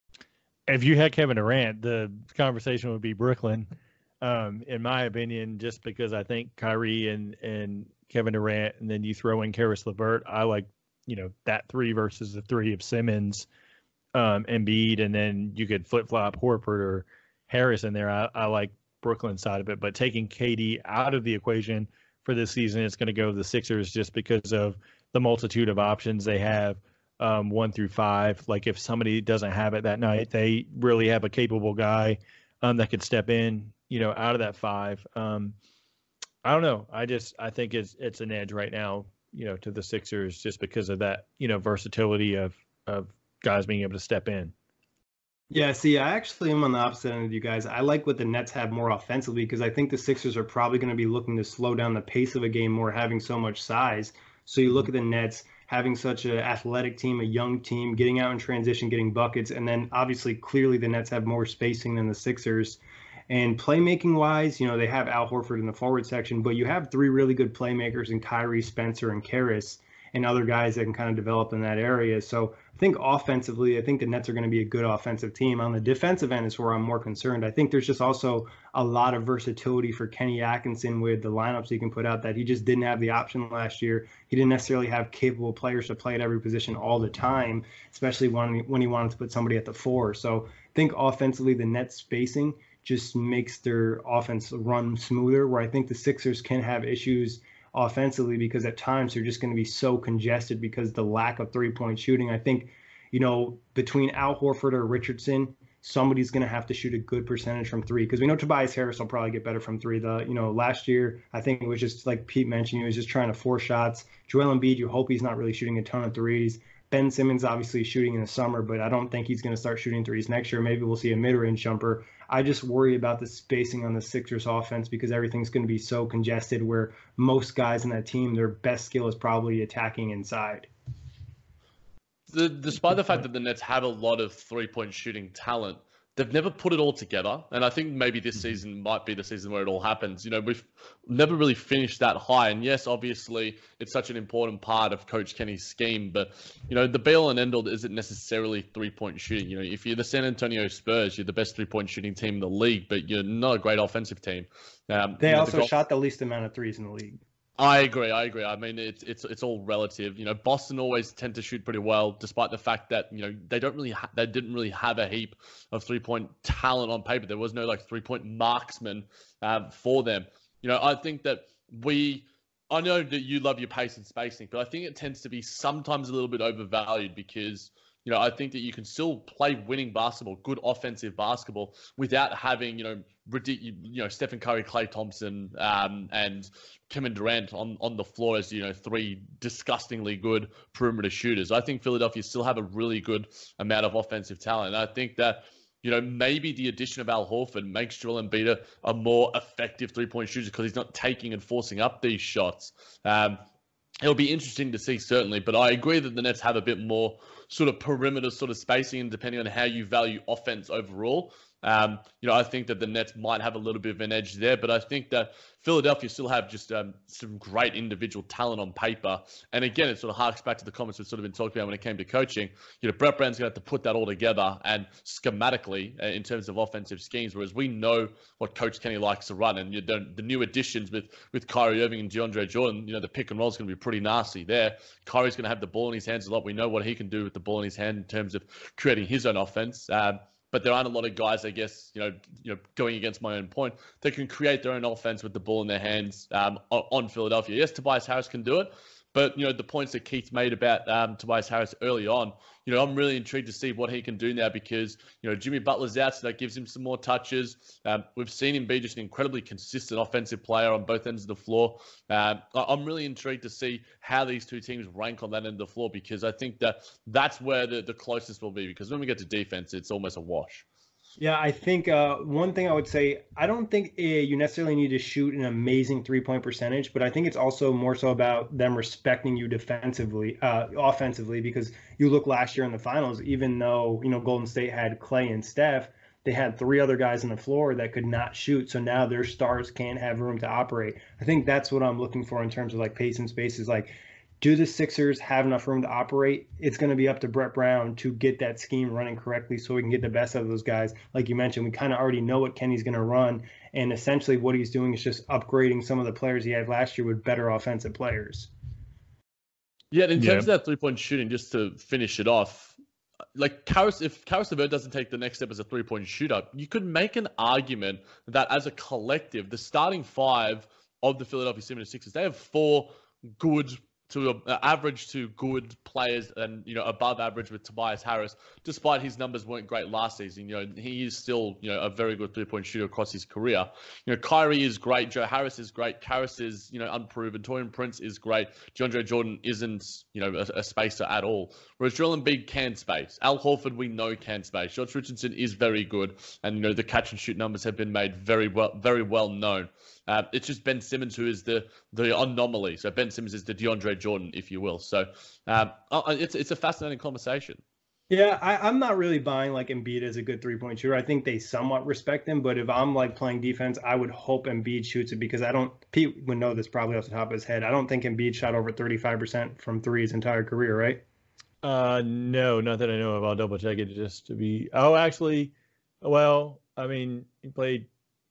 If you had Kevin Durant, the conversation would be Brooklyn, um, in my opinion, just because I think Kyrie and, and Kevin Durant, and then you throw in Karis LeVert, I like, you know, that three versus the three of Simmons, um, Embiid, and then you could flip flop Horford or Harris in there. I, I like Brooklyn's side of it, but taking K D out of the equation for this season, it's going to go to the Sixers just because of the multitude of options they have, um, one through five. Like if somebody doesn't have it that night, they really have a capable guy um, that could step in, you know, out of that five. Um, I don't know. I just I think it's it's an edge right now, you know, to the Sixers just because of that, you know, versatility of of guys being able to step in. Yeah, see, I actually am on the opposite end of you guys. I like what the Nets have more offensively because I think the Sixers are probably going to be looking to slow down the pace of a game more, having so much size. So you look at the Nets having such an athletic team, a young team, getting out in transition, getting buckets, and then obviously clearly the Nets have more spacing than the Sixers. And playmaking wise, you know, they have Al Horford in the forward section, but you have three really good playmakers in Kyrie, Spencer, and Karras, and other guys that can kind of develop in that area. So I think offensively, I think the Nets are going to be a good offensive team. On the defensive end is where I'm more concerned. I think there's just also a lot of versatility for Kenny Atkinson with the lineups he can put out that he just didn't have the option last year. He didn't necessarily have capable players to play at every position all the time, especially when, when he wanted to put somebody at the four. So I think offensively, the Nets spacing just makes their offense run smoother, where I think the Sixers can have issues offensively because at times they're just going to be so congested because the lack of three-point shooting. I think, you know, between Al Horford or Richardson, somebody's going to have to shoot a good percentage from three because we know Tobias Harris will probably get better from three. The, you know, last year, I think it was just like Pete mentioned, he was just trying to force shots. Joel Embiid, you hope he's not really shooting a ton of threes. Ben Simmons obviously shooting in the summer, but I don't think he's going to start shooting threes next year. Maybe we'll see a mid-range jumper. I just worry about the spacing on the Sixers offense because everything's going to be so congested where most guys in that team, their best skill is probably attacking inside. The, despite the fact that the Nets have a lot of three-point shooting talent, they've never put it all together. And I think maybe this season might be the season where it all happens. You know, we've never really finished that high. And yes, obviously, it's such an important part of Coach Kenny's scheme. But, you know, the be-all and end-all isn't necessarily three-point shooting. You know, if you're the San Antonio Spurs, you're the best three-point shooting team in the league, but you're not a great offensive team. Um, they you know, also the goal- shot the least amount of threes in the league. I agree. I agree. I mean, it's it's it's all relative. You know, Boston always tend to shoot pretty well, despite the fact that you know they don't really ha- they didn't really have a heap of three point talent on paper. There was no like three point marksman um, for them. You know, I think that we. I know that you love your pace and spacing, but I think it tends to be sometimes a little bit overvalued because. You know, I think that you can still play winning basketball, good offensive basketball, without having, you know, ridiculous, you know, Stephen Curry, Klay Thompson, um, and Kevin Durant on, on the floor as, you know, three disgustingly good perimeter shooters. I think Philadelphia still have a really good amount of offensive talent. And I think that, you know, maybe the addition of Al Horford makes Joel Embiid a, a more effective three-point shooter because he's not taking and forcing up these shots. Um, it'll be interesting to see, certainly, but I agree that the Nets have a bit more sort of perimeter sort of spacing, and depending on how you value offense overall. Um, you know, I think that the Nets might have a little bit of an edge there, but I think that Philadelphia still have just um, some great individual talent on paper. And again, it sort of harks back to the comments we've sort of been talking about when it came to coaching. You know, Brett Brown's going to have to put that all together and schematically uh, in terms of offensive schemes, whereas we know what Coach Kenny likes to run. And you know, the, the new additions with, with Kyrie Irving and DeAndre Jordan, you know, the pick and roll is going to be pretty nasty there. Kyrie's going to have the ball in his hands a lot. We know what he can do with the ball in his hand in terms of creating his own offense. Um, But there aren't a lot of guys, I guess, you know, you know, going against my own point, that can create their own offense with the ball in their hands um, on, on Philadelphia. Yes, Tobias Harris can do it, but, you know, the points that Keith made about um, Tobias Harris early on, you know, I'm really intrigued to see what he can do now because, you know, Jimmy Butler's out, so that gives him some more touches. Um, we've seen him be just an incredibly consistent offensive player on both ends of the floor. Um, I'm really intrigued to see how these two teams rank on that end of the floor because I think that that's where the, the closest will be because when we get to defense, it's almost a wash. Yeah, I think uh, one thing I would say, I don't think uh, you necessarily need to shoot an amazing three-point percentage, but I think it's also more so about them respecting you defensively, uh, offensively, because you look last year in the finals, even though, you know, Golden State had Klay and Steph, they had three other guys on the floor that could not shoot. So now their stars can't have room to operate. I think that's what I'm looking for in terms of like pace and space is like, do the Sixers have enough room to operate? It's going to be up to Brett Brown to get that scheme running correctly so we can get the best out of those guys. Like you mentioned, we kind of already know what Kenny's going to run. And essentially what he's doing is just upgrading some of the players he had last year with better offensive players. Yeah, in Yeah. terms of that three-point shooting, just to finish it off, like Karis, if Karis LeVert doesn't take the next step as a three-point shooter, you could make an argument that as a collective, the starting five of the Philadelphia seventy-sixers, they have four good to uh, average to good players, and you know above average with Tobias Harris. Despite his numbers weren't great last season, you know he is still you know a very good three-point shooter across his career. You know Kyrie is great, Joe Harris is great, Karis is you know unproven, Taurean Prince is great, DeAndre Jordan isn't you know a, a spacer at all. Whereas Joel Embiid can space, Al Horford we know can space, Josh Richardson is very good, and you know the catch and shoot numbers have been made very well very well known. Uh, it's just Ben Simmons who is the the anomaly. So Ben Simmons is the DeAndre Jordan, if you will. So um, it's it's a fascinating conversation. Yeah, I, I'm not really buying like Embiid as a good three-point shooter. I think they somewhat respect him, but if I'm like playing defense, I would hope Embiid shoots it because I don't. Pete would know this probably off the top of his head. I don't think Embiid shot over thirty-five percent from three his entire career, right? Uh, no, not that I know of. I'll double check it just to be. Oh, actually, well, I mean, he played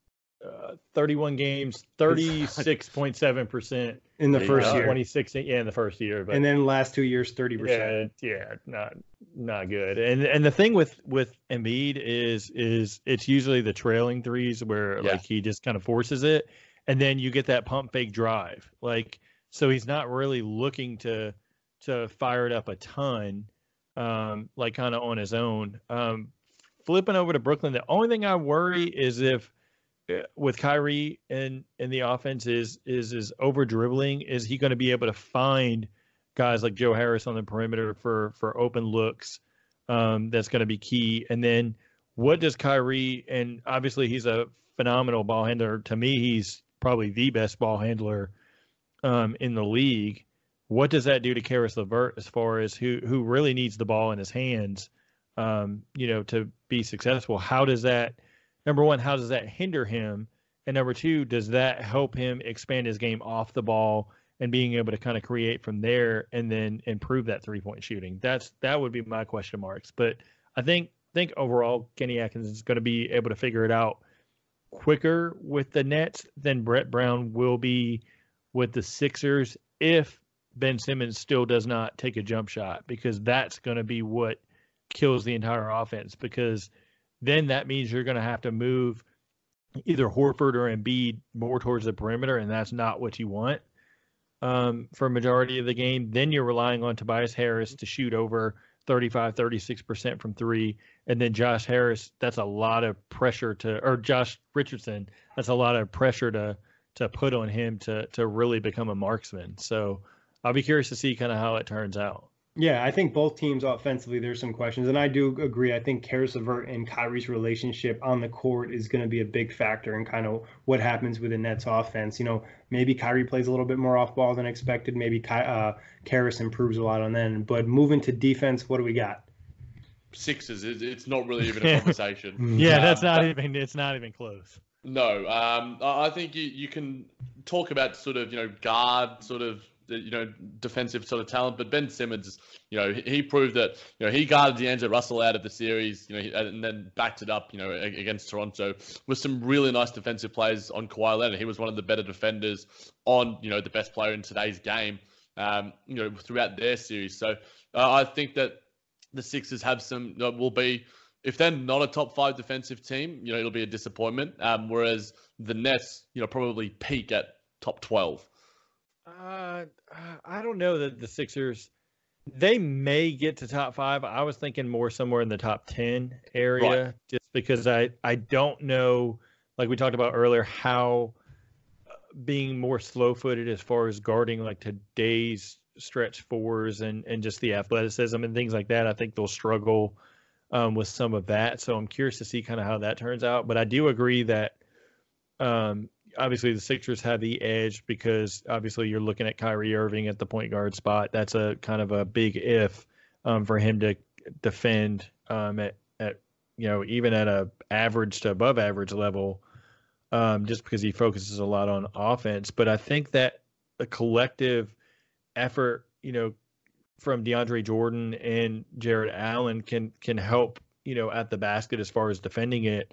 uh, thirty-one games, thirty-six point seven percent in the There you first go. year, twenty sixteen. Yeah, in the first year, but and then last two years, thirty percent. yeah, yeah, not not good. And and the thing with with Embiid is is it's usually the trailing threes where Yeah. like he just kind of forces it, and then you get that pump fake drive. Like so, he's not really looking to to fire it up a ton, um, like kind of on his own. Um, flipping over to Brooklyn, the only thing I worry is if uh, with Kyrie in in the offense is is is over dribbling. Is he going to be able to find guys like Joe Harris on the perimeter for for open looks? Um, that's going to be key. And then what does Kyrie, and obviously he's a phenomenal ball handler. To me, he's probably the best ball handler um, in the league. What does that do to Karis LeVert as far as who who really needs the ball in his hands, um, you know, to be successful? How does that, number one, how does that hinder him? And number two, does that help him expand his game off the ball and being able to kind of create from there and then improve that three-point shooting? That's that would be my question marks. But I think think overall Kenny Atkins is going to be able to figure it out quicker with the Nets than Brett Brown will be with the Sixers if Ben Simmons still does not take a jump shot, because that's going to be what kills the entire offense, because then that means you're going to have to move either Horford or Embiid more towards the perimeter, and that's not what you want um, for a majority of the game. Then you're relying on Tobias Harris to shoot over thirty-five, thirty-six percent from three, and then Josh Harris, that's a lot of pressure to, or Josh Richardson, that's a lot of pressure to to put on him to to really become a marksman. So I'll be curious to see kind of how it turns out. Yeah, I think both teams offensively, there's some questions. And I do agree. I think Karis LeVert and Kyrie's relationship on the court is going to be a big factor in kind of what happens with the Nets offense. You know, maybe Kyrie plays a little bit more off ball than expected. Maybe Ky- uh, Karis improves a lot on that. But moving to defense, what do we got? Sixers, it- it's not really even a conversation. Yeah, Um, that's not even, it's not even close. No, um, I I think you, you can talk about sort of, you know, guard sort of, you know, defensive sort of talent, but Ben Simmons, you know, he, he proved that, you know, he guarded D'Angelo Russell out of the series, you know, he, and then backed it up, you know, against Toronto with some really nice defensive plays on Kawhi Leonard. He was one of the better defenders on, you know, the best player in today's game, um, you know, throughout their series. So uh, I think that the Sixers have some, uh, will be, if they're not a top five defensive team, you know, it'll be a disappointment. Um, whereas the Nets, you know, probably peak at top twelve. Uh, I don't know that the Sixers, they may get to top five. I was thinking more somewhere in the top ten area, Right. just because I, I don't know, like we talked about earlier, how uh, being more slow footed as far as guarding like today's stretch fours and, and just the athleticism and things like that. I think they'll struggle um, with some of that. So I'm curious to see kind of how that turns out. But I do agree that um, obviously the Sixers have the edge because obviously you're looking at Kyrie Irving at the point guard spot. That's a kind of a big if um, for him to defend um, at, at, you know, even at a average to above average level, um, just because he focuses a lot on offense. But I think that a collective effort, you know, from DeAndre Jordan and Jared Allen can can help, you know, at the basket as far as defending it.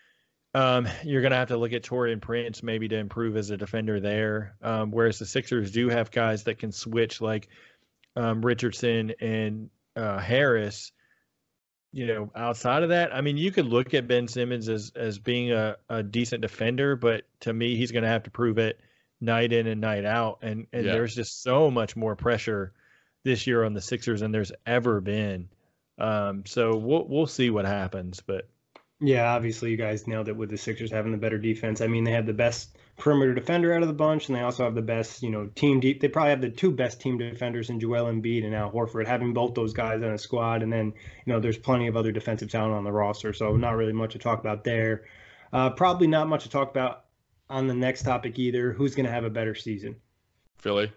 Um, you're going to have to look at Taurean Prince maybe to improve as a defender there. Um, whereas the Sixers do have guys that can switch. Like um, Richardson and uh, Harris. You know, outside of that, I mean, you could look at Ben Simmons as as being a, a decent defender, but to me, he's going to have to prove it night in and night out. And and Yeah. there's just so much more pressure this year on the Sixers than there's ever been. Um, so we'll we'll see what happens. But Yeah, obviously you guys nailed it with the Sixers having the better defense. I mean, they have the best perimeter defender out of the bunch, and they also have the best, you know, team deep. They probably have the two best team defenders in Joel Embiid and Al Horford. Having both those guys on a squad, and then, you know, there's plenty of other defensive talent on the roster, so not really much to talk about there. Uh, probably not much to talk about on the next topic either. Who's going to have a better season? Philly.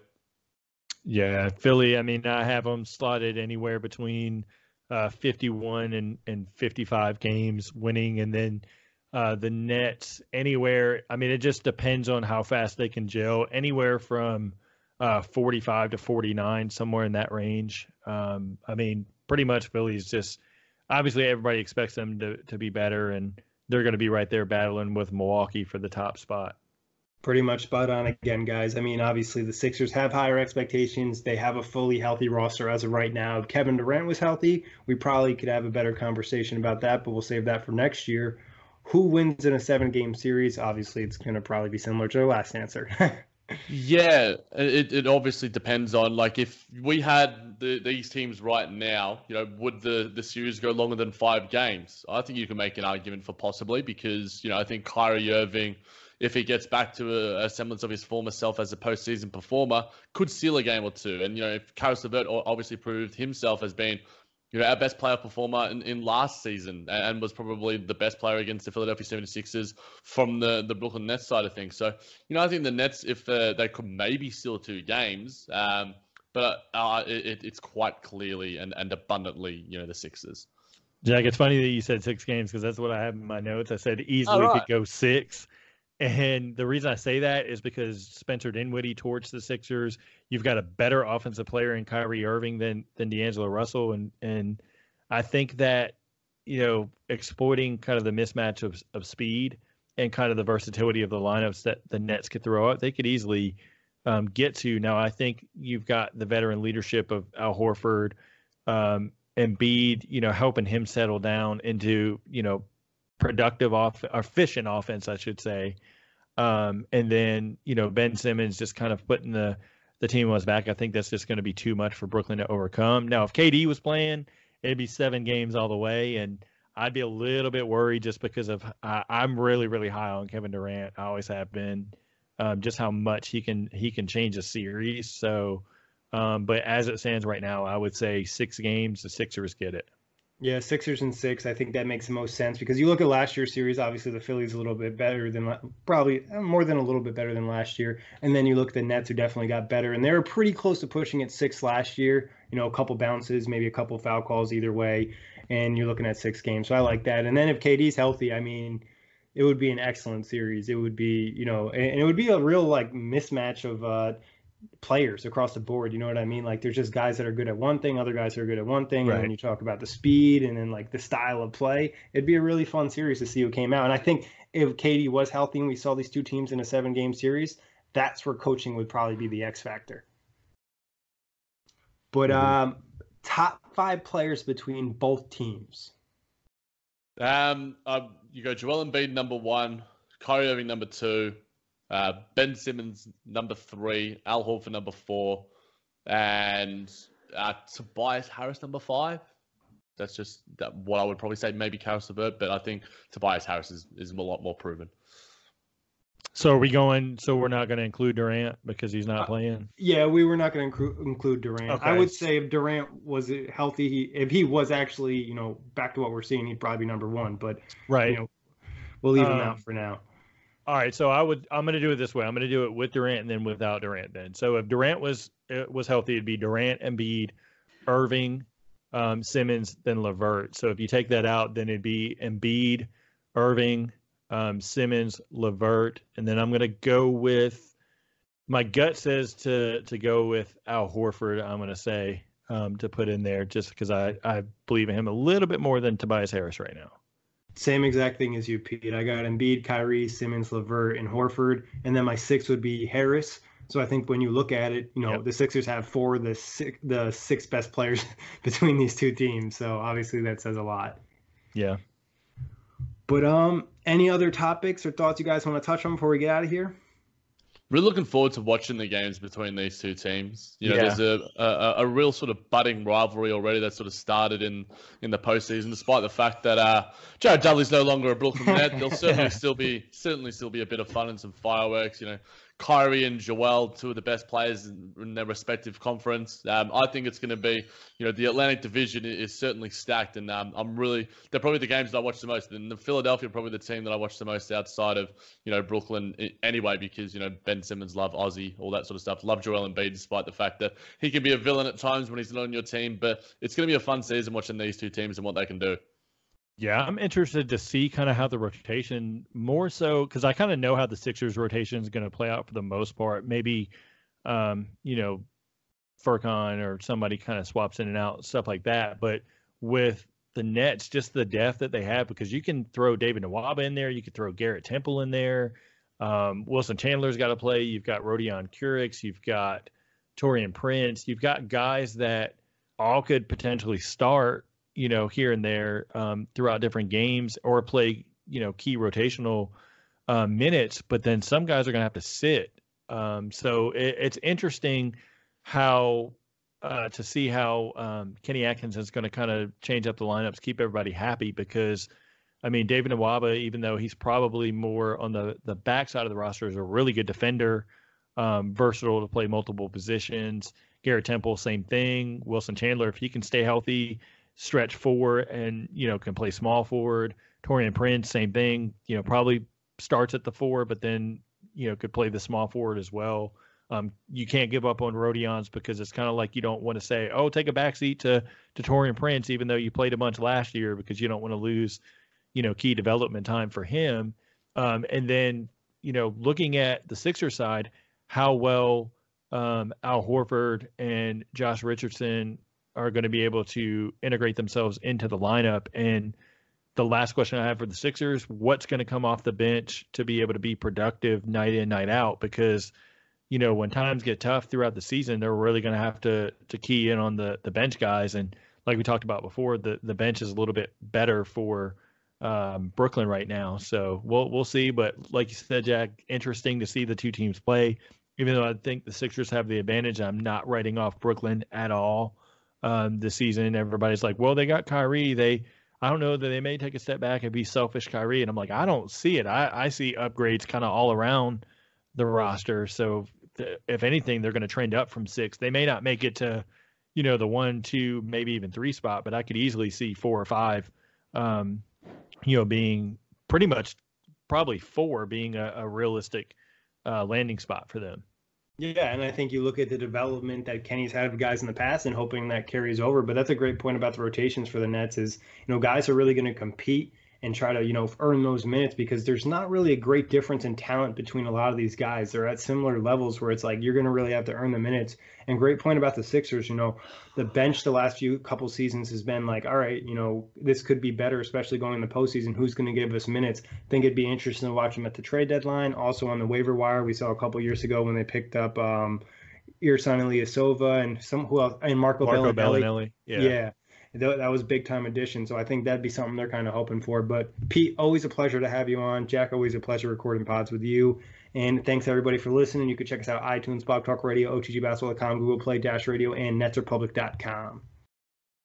yeah, Philly. I mean, I have them slotted anywhere between uh, fifty-one and and fifty-five games winning, and then uh, the Nets anywhere. I mean, it just depends on how fast they can gel. Anywhere from uh, forty-five to forty-nine, somewhere in that range. Um, I mean, pretty much Philly's just obviously everybody expects them to to be better, and they're going to be right there battling with Milwaukee for the top spot. Pretty much spot on again, guys. I mean, obviously the Sixers have higher expectations. They have a fully healthy roster as of right now. If Kevin Durant was healthy, we probably could have a better conversation about that, but we'll save that for next year. Who wins in a seven-game series? Obviously, it's going to probably be similar to the last answer. Yeah, it, it obviously depends on, like, if we had the, these teams right now, you know, would the, the series go longer than five games? I think you can make an argument for possibly, because, you know, I think Kyrie Irving, if he gets back to a, a semblance of his former self as a postseason performer, could steal a game or two. And, you know, if Karis LeVert obviously proved himself as being, you know, our best player performer in, in last season, and was probably the best player against the Philadelphia seventy-sixers from the, the Brooklyn Nets side of things. So, you know, I think the Nets, if uh, they could maybe steal two games, um, but uh, it, it's quite clearly and, and abundantly, you know, the Sixers. Jack, it's funny that you said six games because that's what I have in my notes. I said easily Oh, right. could go six. And the reason I say that is because Spencer Dinwiddie torched the Sixers. You've got a better offensive player in Kyrie Irving than than D'Angelo Russell, and and I think that, you know, exploiting kind of the mismatch of of speed and kind of the versatility of the lineups that the Nets could throw out, they could easily um, get to. Now, I think you've got the veteran leadership of Al Horford, um, Embiid, you know, helping him settle down into, you know, productive off efficient offense, I should say. Um, and then, you know, Ben Simmons just kind of putting the, the team on his back. I think that's just going to be too much for Brooklyn to overcome. Now, if K D was playing, it'd be seven games all the way. And I'd be a little bit worried just because of, I, I'm really, really high on Kevin Durant. I always have been, um, just how much he can, he can change a series. So, um, but as it stands right now, I would say six games, the Sixers get it. Yeah, Sixers and six. I think that makes the most sense because you look at last year's series. Obviously, the Phillies a little bit better than probably more than a little bit better than last year. And then you look at the Nets, who definitely got better, and they were pretty close to pushing at six last year. You know, a couple bounces, maybe a couple foul calls either way, and you're looking at six games. So I like that. And then if K D's healthy, I mean, it would be an excellent series. It would be, you know, and it would be a real like mismatch of uh, players across the board. You know what I mean? Like there's just guys that are good at one thing, other guys that are good at one thing, Right. and then you talk about the speed and then like the style of play. It'd be a really fun series to see who came out. And I think if K D was healthy and we saw these two teams in a seven game series, that's where coaching would probably be the X factor. But um, top five players between both teams. Um, uh, you go Joel Embiid number one, Kyrie Irving number two, uh, Ben Simmons number three, Al Horford number four, and uh, Tobias Harris number five. That's just that, what I would probably say. Maybe Karis LeVert, but I think Tobias Harris is, is a lot more proven. So are we going, so we're not going to include Durant because he's not Uh, playing? Yeah, we were not going to include, include Durant. Okay. I would say if Durant was healthy, he, if he was actually, you know, back to what we're seeing, he'd probably be number one. But Right. you know, we'll leave him Um, out for now. All right, so I would I'm going to do it this way. I'm going to do it with Durant and then without Durant. Then, so if Durant was uh, was healthy, it'd be Durant, Embiid, Irving, um, Simmons, then LeVert. So if you take that out, then it'd be Embiid, Irving, um, Simmons, LeVert, and then I'm going to go with my gut says to to go with Al Horford. I'm going to say um, to put in there just because I I believe in him a little bit more than Tobias Harris right now. Same exact thing as you, Pete. I got Embiid, Kyrie, Simmons, LeVert, and Horford. And then my six would be Harris, So I think when you look at it, you know, Yep. the Sixers have four of the six, the six best players between these two teams. So obviously that says a lot. Yeah. But um, any other topics or thoughts you guys want to touch on before we get out of here? Really looking forward to watching the games between these two teams. You know, Yeah. there's a, a a real sort of budding rivalry already that sort of started in, in the postseason. Despite the fact that uh, Jared Dudley's no longer a Brooklyn Net, there'll certainly still be certainly still be a bit of fun and some fireworks. You know, Kyrie and Joel, two of the best players in, in their respective conference. Um, I think it's going to be, you know, the Atlantic Division is certainly stacked, and um, I'm really they're probably the games that I watch the most. And the Philadelphia probably the team that I watch the most outside of, you know, Brooklyn anyway, because you know Ben Simmons, love Ozzy, all that sort of stuff. Love Joel Embiid, despite the fact that he can be a villain at times when he's not on your team. But it's going to be a fun season watching these two teams and what they can do. Yeah, I'm interested to see kind of how the rotation, more so because I kind of know how the Sixers rotation is going to play out for the most part. Maybe, um, you know, Furkan or somebody kind of swaps in and out, stuff like that. But with the Nets, just the depth that they have, because you can throw David Nwaba in there, you could throw Garrett Temple in there. Um, Wilson Chandler's got to play. You've got Rodion Kurix. You've got Taurean Prince. You've got guys that all could potentially start, you know, here and there um, throughout different games or play, you know, key rotational uh, minutes. But then some guys are going to have to sit. Um, so it, it's interesting how uh, to see how um, Kenny Atkinson is going to kind of change up the lineups, keep everybody happy, because I mean, David Nwaba, even though he's probably more on the, the backside of the roster, is a really good defender, um, versatile to play multiple positions. Garrett Temple, same thing. Wilson Chandler, if he can stay healthy, stretch forward and, you know, can play small forward. Taurean Prince, same thing, you know, probably starts at the four, but then, you know, could play the small forward as well. Um, you can't give up on Rodion's because it's kind of like you don't want to say, oh, take a backseat to, to Taurean Prince, even though you played a bunch last year, because you don't want to lose, you know, key development time for him. Um, and then, you know, looking at the Sixers side, how well um, Al Horford and Josh Richardson are going to be able to integrate themselves into the lineup. And the last question I have for the Sixers, what's going to come off the bench to be able to be productive night in, night out? Because, you know, when times get tough throughout the season, they're really going to have to to key in on the the bench guys. And like we talked about before, the, the bench is a little bit better for um, Brooklyn right now. So we'll we'll see. But like you said, Jack, interesting to see the two teams play. Even though I think the Sixers have the advantage, I'm not writing off Brooklyn at all um, this season. Everybody's like, well, they got Kyrie. They, I don't know that they may take a step back and be selfish Kyrie. And I'm like, I don't see it. I, I see upgrades kind of all around the roster. So th- if anything, they're going to trend up from six. They may not make it to, you know, the one, two, maybe even three spot, but I could easily see four or five, um, you know, being pretty much probably four being a, a realistic uh, landing spot for them. Yeah, and I think you look at the development that Kenny's had with guys in the past and hoping that carries over. But that's a great point about the rotations for the Nets is, you know, guys are really going to compete and try to, you know, earn those minutes, because there's not really a great difference in talent between a lot of these guys. They're at similar levels where it's like you're going to really have to earn the minutes. And great point about the Sixers, you know, the bench the last few couple seasons has been like, all right, you know, this could be better, especially going in the postseason. Who's going to give us minutes? I think it'd be interesting to watch them at the trade deadline. Also on the waiver wire, we saw a couple years ago when they picked up um, Ersan Ilyasova and some who else, and Marco, Marco Bellinelli. Bellinelli. Yeah. yeah. That was big time addition. So I think that'd be something they're kind of hoping for. But Pete, always a pleasure to have you on. Jack, always a pleasure recording pods with you. And thanks everybody for listening. You can check us out iTunes, Blog Talk Radio, O T G Basketball dot com, Google Play, Dash Radio, and Nets Republic dot com.